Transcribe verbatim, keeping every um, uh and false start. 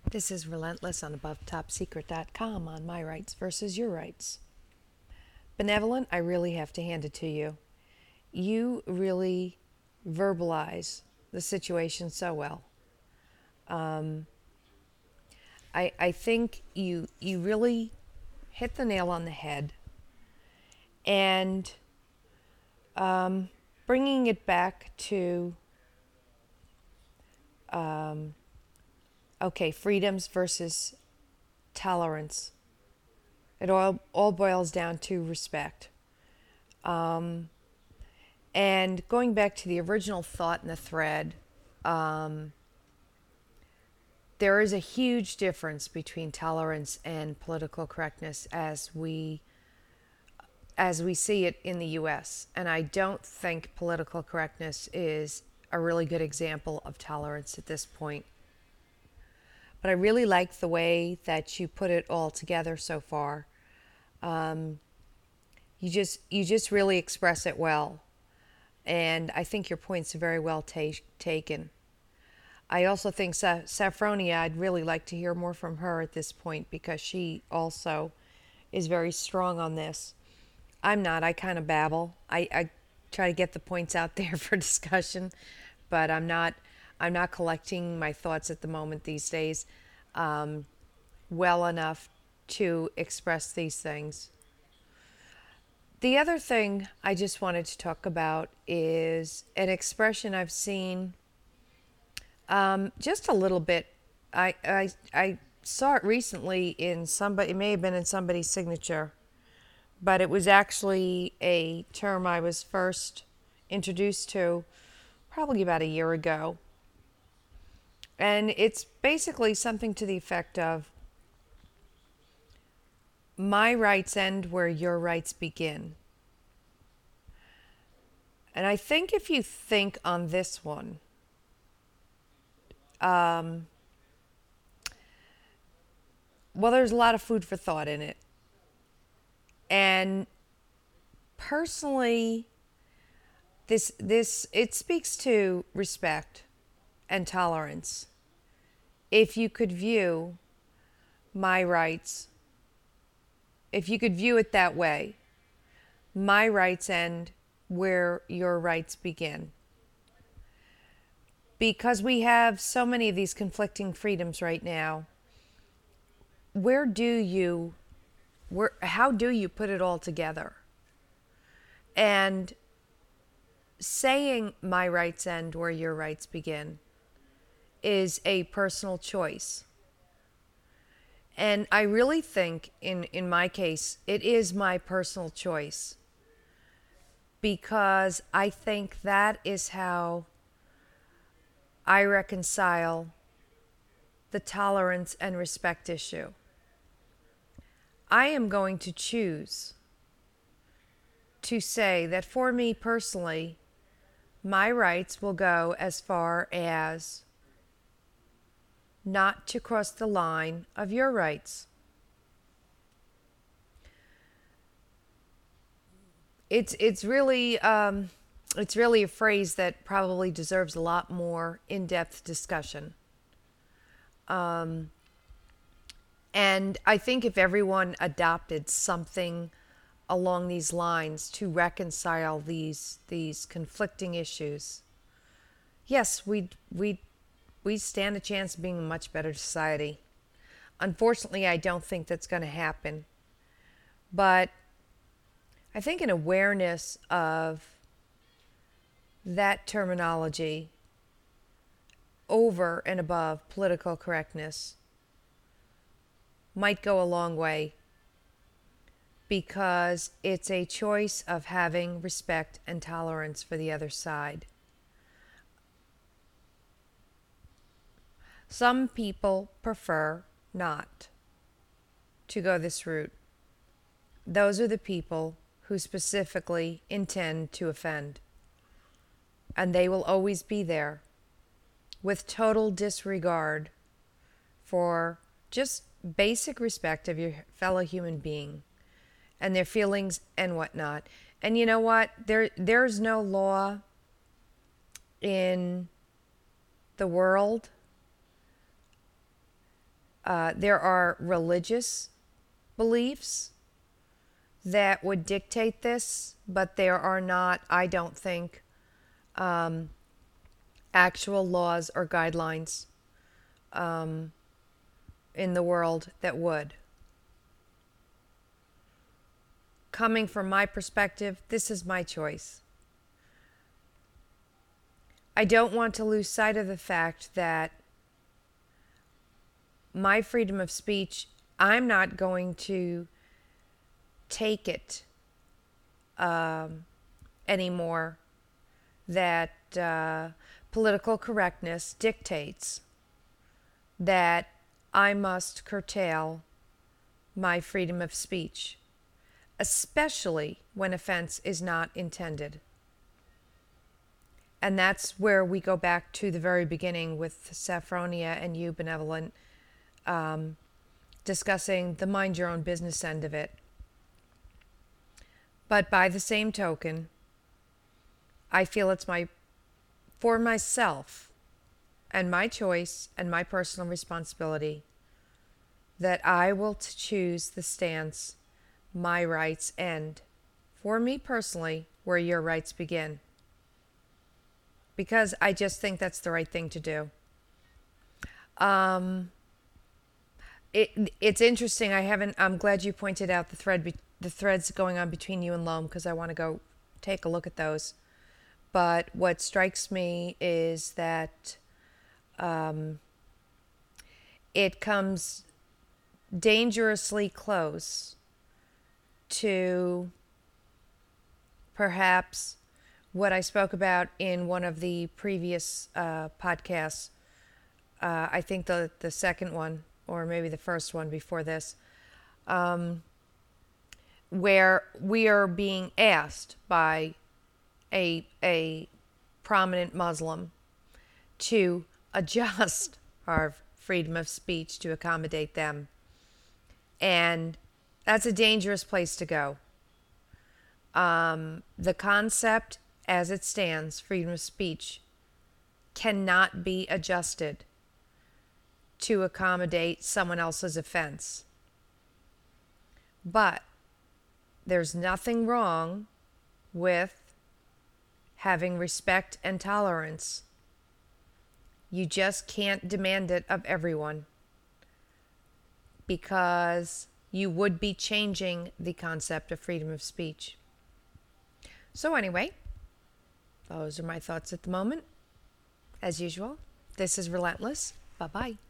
This is Relentless on above top secret dot com on my rights versus your rights. Benevolent, I really have to hand it to you. You really verbalize the situation so well. Um, I, I think you you really hit the nail on the head, and um, bringing it back to um, okay, freedoms versus tolerance. It all all boils down to respect. Um, and going back to the original thought in the thread, um, there is a huge difference between tolerance and political correctness as we as we see it in the U S. And I don't think political correctness is a really good example of tolerance at this point. But I really like the way that you put it all together so far. Um, you just you just really express it well, and I think your points are very well ta- taken. I also think Sa- Saffronia, I'd really like to hear more from her at this point because she also is very strong on this. I'm not. I kind of babble. I, I try to get the points out there for discussion, but I'm not. I'm not collecting my thoughts at the moment these days um, well enough to express these things. The other thing I just wanted to talk about is an expression I've seen um, just a little bit. I, I, I saw it recently in somebody, it may have been in somebody's signature, but it was actually a term I was first introduced to probably about a year ago. And it's basically something to the effect of my rights end where your rights begin. And I think if you think on this one, um, well, there's a lot of food for thought in it. And personally, this this it speaks to respect and tolerance. If you could view my rights, if you could view it that way, my rights end where your rights begin. Because we have so many of these conflicting freedoms right now, where do you where how do you put it all together? And saying my rights end where your rights begin is a personal choice. And I really think in in my case it is my personal choice, because I think that is how I reconcile the tolerance and respect issue. I am going to choose to say that for me personally, my rights will go as far as not to cross the line of your rights. It's it's really um, it's really a phrase that probably deserves a lot more in-depth discussion. Um, and I think if everyone adopted something along these lines to reconcile these these conflicting issues, yes, we we we stand a chance of being a much better society. Unfortunately, I don't think that's going to happen. But I think an awareness of that terminology over and above political correctness might go a long way, because it's a choice of having respect and tolerance for the other side. Some people prefer not to go this route. Those are the people who specifically intend to offend. And they will always be there with total disregard for just basic respect of your fellow human being and their feelings and whatnot. And you know what? There, there's no law in the world Uh, there are religious beliefs that would dictate this, but there are not, I don't think, um, actual laws or guidelines um, in the world that would. Coming from my perspective, this is my choice. I don't want to lose sight of the fact that my freedom of speech, I'm not going to take it um, anymore that uh, political correctness dictates that I must curtail my freedom of speech, especially when offense is not intended. And that's where we go back to the very beginning with Saffronia and you, Benevolent, um, discussing the mind your own business end of it. But by the same token, I feel it's my, for myself and my choice and my personal responsibility that I will t- choose the stance my rights end, for me personally, where your rights begin. Because I just think that's the right thing to do. Um, it it's interesting. I haven't. I'm glad you pointed out the thread, be, the threads going on between you and Loam, because I want to go take a look at those. But what strikes me is that um, it comes dangerously close to perhaps what I spoke about in one of the previous uh, podcasts. Uh, I think the the second one, or maybe the first one before this, um, where we are being asked by a a prominent Muslim to adjust our freedom of speech to accommodate them. And that's a dangerous place to go. Um, the concept as it stands, freedom of speech, cannot be adjusted to accommodate someone else's offense. But there's nothing wrong with having respect and tolerance. You just can't demand it of everyone, because you would be changing the concept of freedom of speech. So anyway, those are my thoughts at the moment. As usual, this is Relentless. Bye-bye.